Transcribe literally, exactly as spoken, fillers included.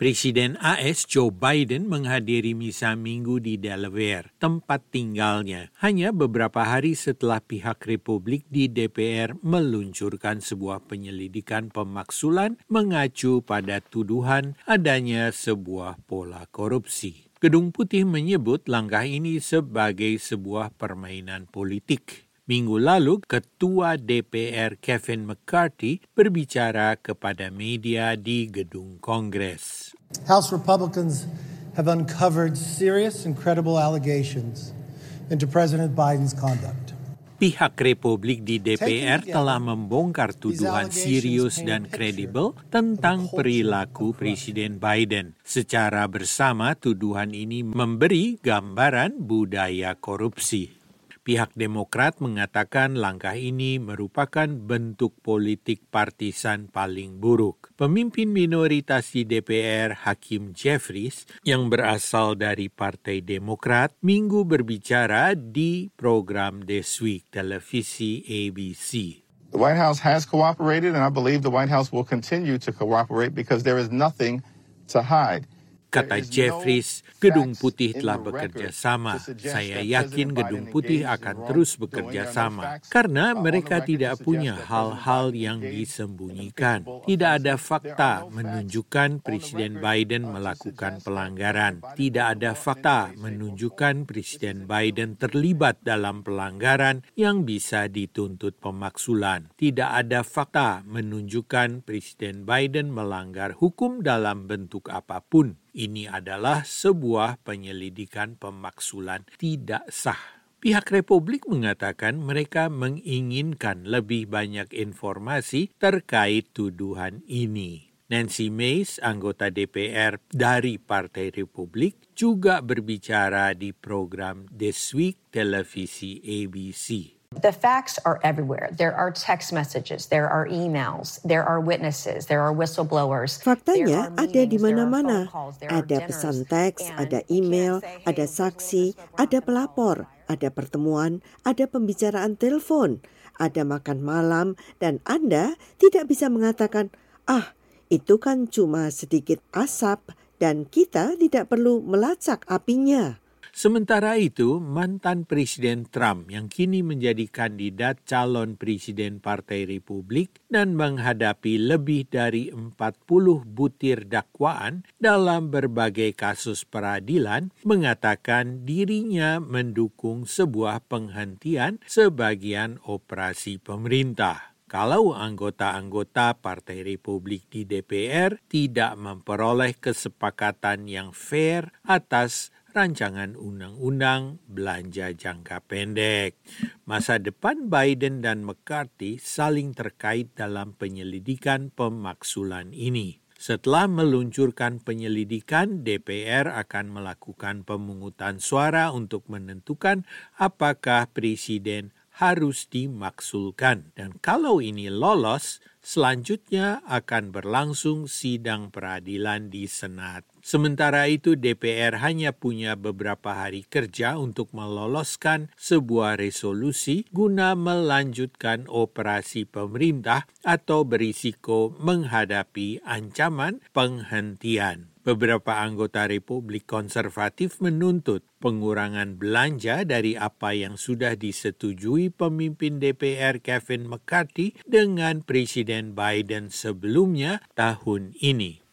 Presiden A S Joe Biden menghadiri misa Minggu di Delaware, tempat tinggalnya, hanya beberapa hari setelah pihak Republik di D P R meluncurkan sebuah penyelidikan pemaksulan mengacu pada tuduhan adanya sebuah pola korupsi. Gedung Putih menyebut langkah ini sebagai sebuah permainan politik. Minggu lalu, Ketua D P R Kevin McCarthy berbicara kepada media di gedung Kongres. House Republicans have uncovered serious and credible allegations into President Biden's conduct. Pihak Republik di D P R telah membongkar tuduhan serius dan kredibel tentang perilaku Presiden Biden. Secara bersama, tuduhan ini memberi gambaran budaya korupsi. Pihak Demokrat mengatakan langkah ini merupakan bentuk politik partisan paling buruk. Pemimpin minoritas di D P R, Hakeem Jeffries, yang berasal dari Partai Demokrat, Minggu berbicara di program This Week televisi A B C. The White House has cooperated, and I believe the White House will continue to cooperate because there is nothing to hide. Kata Jeffries, Gedung Putih telah bekerja sama. Saya yakin Gedung Putih akan terus bekerja sama. Karena mereka tidak punya hal-hal yang disembunyikan. Tidak ada fakta menunjukkan Presiden Biden melakukan pelanggaran. Tidak ada fakta menunjukkan Presiden Biden terlibat dalam pelanggaran yang bisa dituntut pemaksulan. Tidak ada fakta menunjukkan Presiden Biden melanggar hukum dalam bentuk apapun. Ini adalah sebuah penyelidikan pemaksulan tidak sah. Pihak Republik mengatakan mereka menginginkan lebih banyak informasi terkait tuduhan ini. Nancy Mace, anggota D P R dari Partai Republik, juga berbicara di program This Week televisi A B C. The facts are everywhere. There are text messages, there are emails, there are witnesses, there are whistleblowers. Faktanya ada di mana-mana. Ada pesan teks, ada email, ada saksi, ada pelapor, ada pertemuan, ada pembicaraan telepon, ada makan malam, dan Anda tidak bisa mengatakan, ah, itu kan cuma sedikit asap dan kita tidak perlu melacak apinya. Sementara itu, mantan Presiden Trump yang kini menjadi kandidat calon Presiden Partai Republik dan menghadapi lebih dari empat puluh butir dakwaan dalam berbagai kasus peradilan, mengatakan dirinya mendukung sebuah penghentian sebagian operasi pemerintah. Kalau anggota-anggota Partai Republik di D P R tidak memperoleh kesepakatan yang fair atas rancangan undang-undang belanja jangka pendek. Masa depan Biden dan McCarthy saling terkait dalam penyelidikan pemaksulan ini. Setelah meluncurkan penyelidikan, D P R akan melakukan pemungutan suara untuk menentukan apakah presiden harus dimaksulkan. Dan kalau ini lolos, selanjutnya akan berlangsung sidang peradilan di Senat. Sementara itu D P R hanya punya beberapa hari kerja untuk meloloskan sebuah resolusi guna melanjutkan operasi pemerintah atau berisiko menghadapi ancaman penghentian. Beberapa anggota Republik Konservatif menuntut pengurangan belanja dari apa yang sudah disetujui pemimpin D P R Kevin McCarthy dengan Presiden Biden sebelumnya tahun ini.